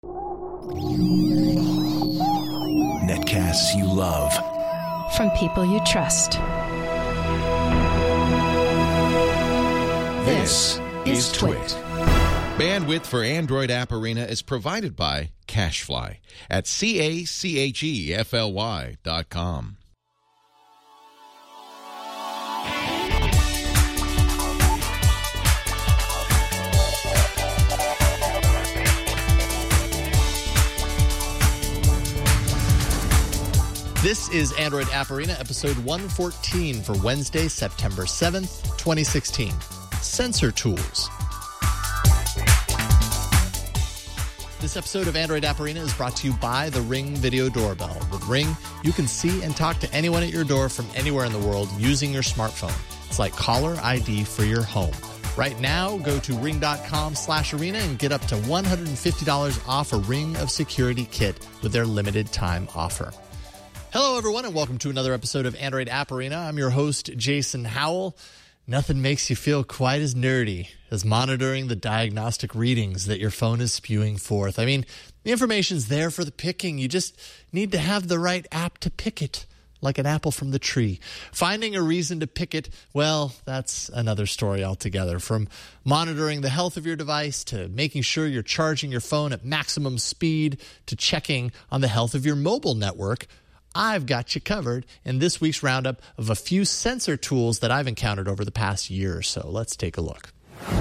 Netcasts you love. From people you trust. This is Twit. Bandwidth for Android App Arena is provided by CacheFly at CacheFly.com. This is Android App Arena, episode 114 for Wednesday, September 7th, 2016. Sensor Tools. This episode of Android App Arena is brought to you by the Ring Video Doorbell. With Ring, you can see and talk to anyone at your door from anywhere in the world using your smartphone. It's like caller ID for your home. Right now, go to ring.com/arena and get up to $150 off a Ring of Security kit with their limited time offer. Hello, everyone, and welcome to another episode of Android App Arena. I'm your host, Jason Howell. Nothing makes you feel quite as nerdy as monitoring the diagnostic readings that your phone is spewing forth. I mean, the information's there for the picking. You just need to have the right app to pick it, like an apple from the tree. Finding a reason to pick it, well, that's another story altogether. From monitoring the health of your device to making sure you're charging your phone at maximum speed to checking on the health of your mobile network, I've got you covered in this week's roundup of a few sensor tools that I've encountered over the past year or so. Let's take a look.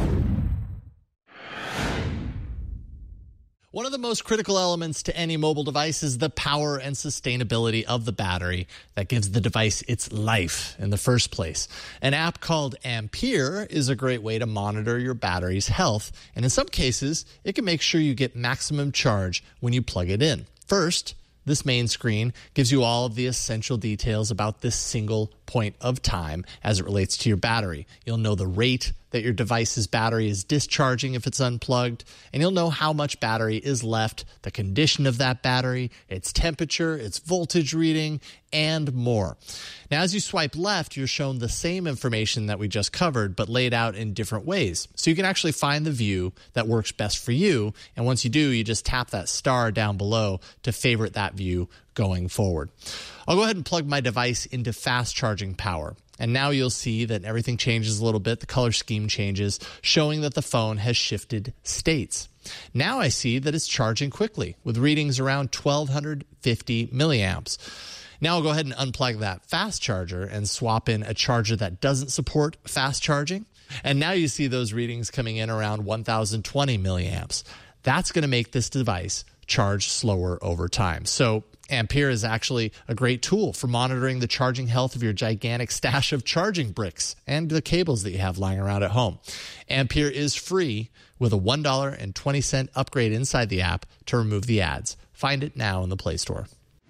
One of the most critical elements to any mobile device is the power and sustainability of the battery that gives the device its life in the first place. An app called Ampere is a great way to monitor your battery's health, and in some cases, it can make sure you get maximum charge when you plug it in. First, this main screen gives you all of the essential details about this single point of time as it relates to your battery. You'll know the rate that your device's battery is discharging if it's unplugged, and you'll know how much battery is left, the condition of that battery, its temperature, its voltage reading, and more. Now, as you swipe left, you're shown the same information that we just covered, but laid out in different ways. So you can actually find the view that works best for you, and once you do, you just tap that star down below to favorite that view going forward. I'll go ahead and plug my device into fast charging power. And now you'll see that everything changes a little bit. The color scheme changes, showing that the phone has shifted states. Now I see that it's charging quickly with readings around 1250 milliamps. Now I'll go ahead and unplug that fast charger and swap in a charger that doesn't support fast charging. And now you see those readings coming in around 1020 milliamps. That's going to make this device charge slower over time. So Ampere is actually a great tool for monitoring the charging health of your gigantic stash of charging bricks and the cables that you have lying around at home. Ampere is free with a $1.20 upgrade inside the app to remove the ads. Find it now in the Play Store.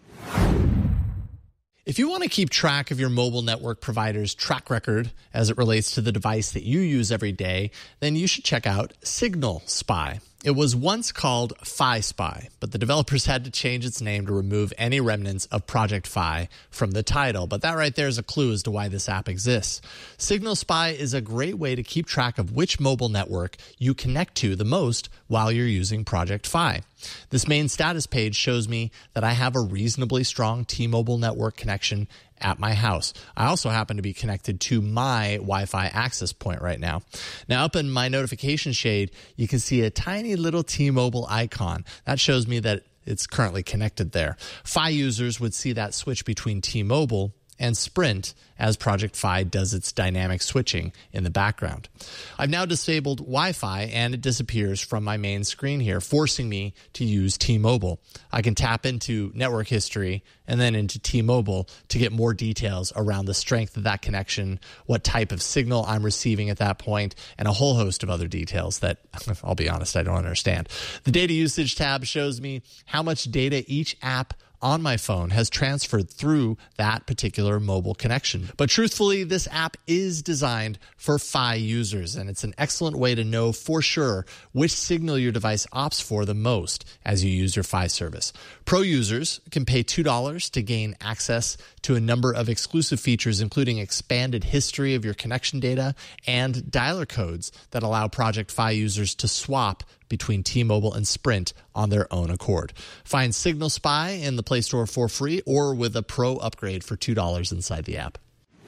If you want to keep track of your mobile network provider's track record as it relates to the device that you use every day, then you should check out Signal Spy. It was once called Fi Spy, but the developers had to change its name to remove any remnants of Project Fi from the title. But that right there is a clue as to why this app exists. Signal Spy is a great way to keep track of which mobile network you connect to the most while you're using Project Fi. This main status page shows me that I have a reasonably strong T-Mobile network connection at my house. I also happen to be connected to my Wi-Fi access point right now. Now, up in my notification shade, you can see a tiny little T-Mobile icon. That shows me that it's currently connected there. Fi users would see that switch between T-Mobile and Sprint as Project Fi does its dynamic switching in the background. I've now disabled Wi-Fi and it disappears from my main screen here, forcing me to use T-Mobile. I can tap into network history and then into T-Mobile to get more details around the strength of that connection, what type of signal I'm receiving at that point, and a whole host of other details that, I'll be honest, I don't understand. The data usage tab shows me how much data each app on my phone has transferred through that particular mobile connection. But truthfully, this app is designed for Fi users, and it's an excellent way to know for sure which signal your device opts for the most as you use your Fi service. Pro users can pay $2 to gain access to a number of exclusive features, including expanded history of your connection data and dialer codes that allow Project Fi users to swap between T-Mobile and Sprint on their own accord. Find Signal Spy in the Play Store for free or with a pro upgrade for $2 inside the app.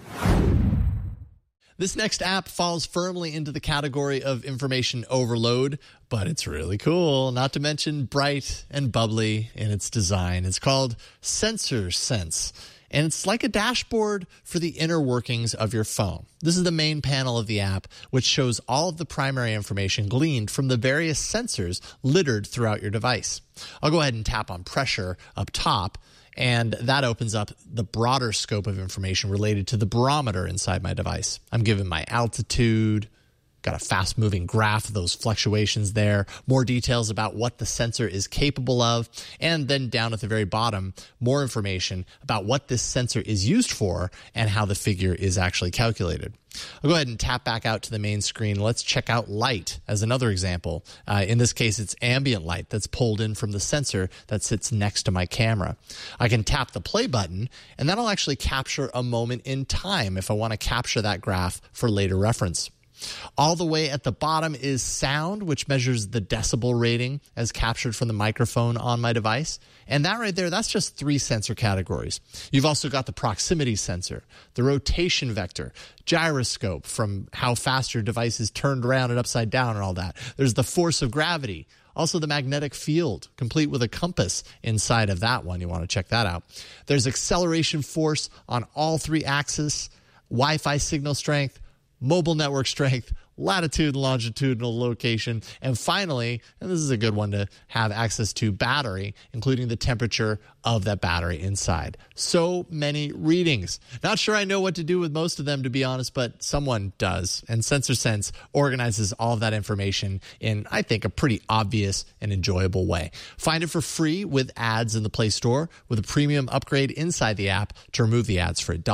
This next app falls firmly into the category of information overload, but it's really cool, not to mention bright and bubbly in its design. It's called Sensor Sense, and it's like a dashboard for the inner workings of your phone. This is the main panel of the app, which shows all of the primary information gleaned from the various sensors littered throughout your device. I'll go ahead and tap on pressure up top, and that opens up the broader scope of information related to the barometer inside my device. I'm given my altitude, got a fast-moving graph of those fluctuations there, more details about what the sensor is capable of, and then down at the very bottom, more information about what this sensor is used for and how the figure is actually calculated. I'll go ahead and tap back out to the main screen. Let's check out light as another example. In this case, it's ambient light that's pulled in from the sensor that sits next to my camera. I can tap the play button, and that'll actually capture a moment in time if I want to capture that graph for later reference. All the way at the bottom is sound, which measures the decibel rating as captured from the microphone on my device. And that right there, that's just 3 sensor categories. You've also got the proximity sensor, the rotation vector, gyroscope from how fast your device is turned around and upside down and all that. There's the force of gravity. Also the magnetic field, complete with a compass inside of that one. You want to check that out. There's acceleration force on all 3 axes, Wi-Fi signal strength, mobile network strength, latitude and longitudinal location, and finally, and this is a good one to have access to, battery, including the temperature of that battery inside. So many readings. Not sure I know what to do with most of them, to be honest, but someone does. And Sensor Sense organizes all of that information in, I think, a pretty obvious and enjoyable way. Find it for free with ads in the Play Store with a premium upgrade inside the app to remove the ads for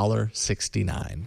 $1.69.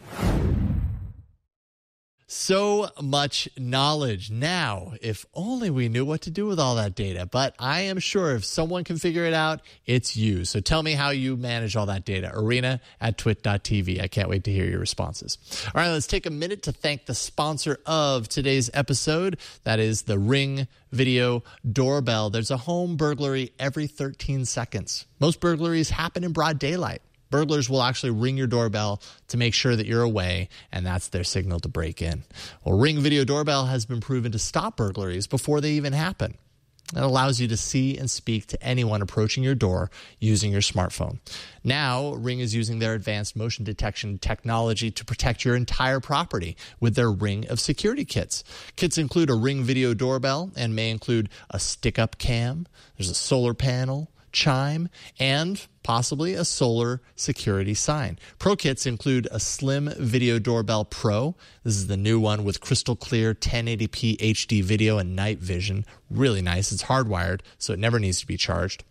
So much knowledge. Now, if only we knew what to do with all that data. But I am sure if someone can figure it out, it's you. So tell me how you manage all that data. Arena@twit.tv. I can't wait to hear your responses. All right, let's take a minute to thank the sponsor of today's episode. That is the Ring Video Doorbell. There's a home burglary every 13 seconds. Most burglaries happen in broad daylight. Burglars will actually ring your doorbell to make sure that you're away, and that's their signal to break in. Well, Ring Video Doorbell has been proven to stop burglaries before they even happen. It allows you to see and speak to anyone approaching your door using your smartphone. Now, Ring is using their advanced motion detection technology to protect your entire property with their Ring of Security kits. Kits include a Ring Video Doorbell and may include a stick-up cam, there's a solar panel, chime, and possibly a solar security sign. Pro kits include a Slim Video Doorbell Pro. This is the new one with crystal clear 1080p HD video and night vision. Really nice. It's hardwired, so it never needs to be charged.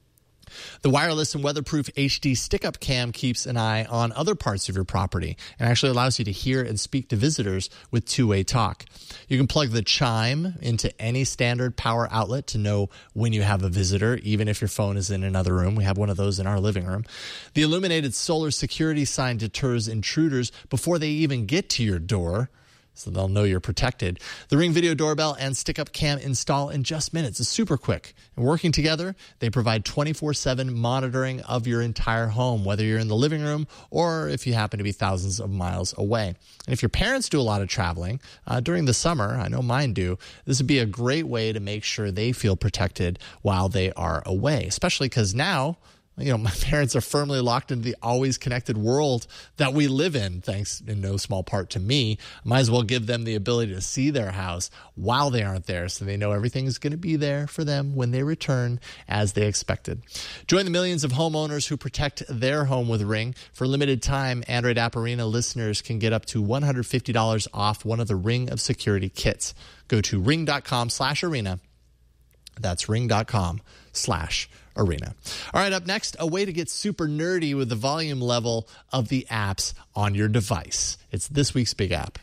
The wireless and weatherproof HD stick-up cam keeps an eye on other parts of your property and actually allows you to hear and speak to visitors with two-way talk. You can plug the chime into any standard power outlet to know when you have a visitor, even if your phone is in another room. We have one of those in our living room. The illuminated solar security sign deters intruders before they even get to your door, so they'll know you're protected. The Ring Video Doorbell and Stick-Up Cam install in just minutes. It's super quick. And working together, they provide 24/7 monitoring of your entire home, whether you're in the living room or if you happen to be thousands of miles away. And if your parents do a lot of traveling during the summer, I know mine do, this would be a great way to make sure they feel protected while they are away, especially because now, my parents are firmly locked into the always connected world that we live in, thanks in no small part to me. Might as well give them the ability to see their house while they aren't there so they know everything is going to be there for them when they return as they expected. Join the millions of homeowners who protect their home with Ring. For a limited time, Android App Arena listeners can get up to $150 off one of the Ring of Security kits. Go to ring.com/arena. That's ring.com/arena. All right, up next, a way to get super nerdy with the volume level of the apps on your device. It's this week's big app.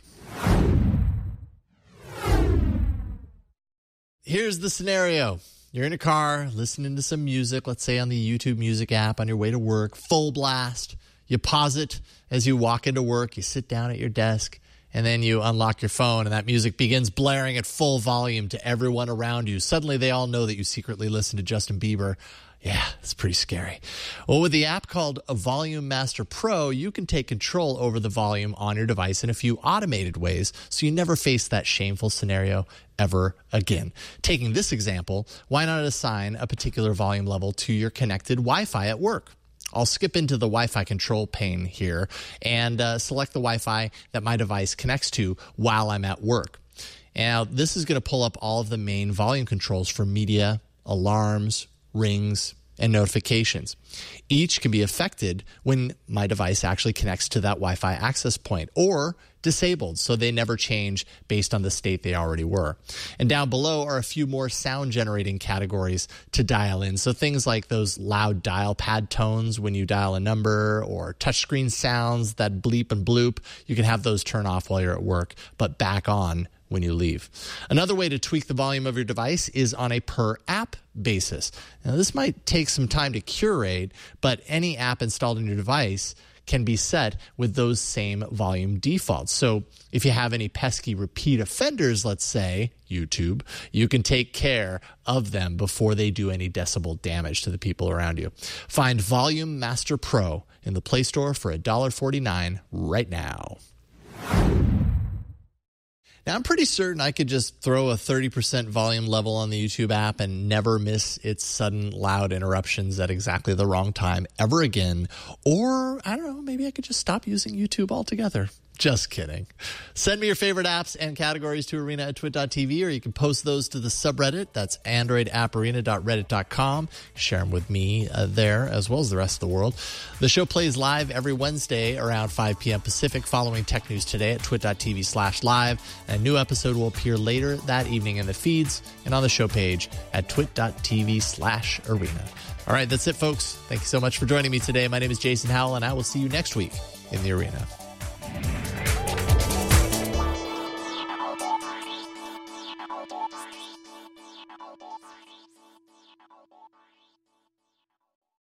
Here's the scenario. You're in a car listening to some music, let's say on the YouTube Music app on your way to work, full blast. You pause it as you walk into work, you sit down at your desk, and then you unlock your phone and that music begins blaring at full volume to everyone around you. Suddenly they all know that you secretly listen to Justin Bieber. Yeah, it's pretty scary. Well, with the app called Volume Master Pro, you can take control over the volume on your device in a few automated ways, so you never face that shameful scenario ever again. Taking this example, why not assign a particular volume level to your connected Wi-Fi at work? I'll skip into the Wi-Fi control pane here and select the Wi-Fi that my device connects to while I'm at work. Now, this is going to pull up all of the main volume controls for media, alarms, rings, and notifications. Each can be affected when my device actually connects to that Wi-Fi access point, or disabled, so they never change based on the state they already were. And down below are a few more sound generating categories to dial in. So things like those loud dial pad tones when you dial a number, or touchscreen sounds that bleep and bloop. You can have those turn off while you're at work, but back on when you leave. Another way to tweak the volume of your device is on a per app basis. Now, this might take some time to curate, but any app installed on your device can be set with those same volume defaults. So if you have any pesky repeat offenders, let's say YouTube, you can take care of them before they do any decibel damage to the people around you. Find Volume Master Pro in the Play Store for $1.49 right now. Now, I'm pretty certain I could just throw a 30% volume level on the YouTube app and never miss its sudden loud interruptions at exactly the wrong time ever again. Or, I don't know, maybe I could just stop using YouTube altogether. Just kidding. Send me your favorite apps and categories to arena@twit.tv, or you can post those to the subreddit. That's androidapparena.reddit.com. Share them with me there, as well as the rest of the world. The show plays live every Wednesday around 5 p.m. Pacific, following Tech News Today at twit.tv/live. A new episode will appear later that evening in the feeds and on the show page at twit.tv/arena. All right, that's it, folks. Thank you so much for joining me today. My name is Jason Howell, and I will see you next week in the arena.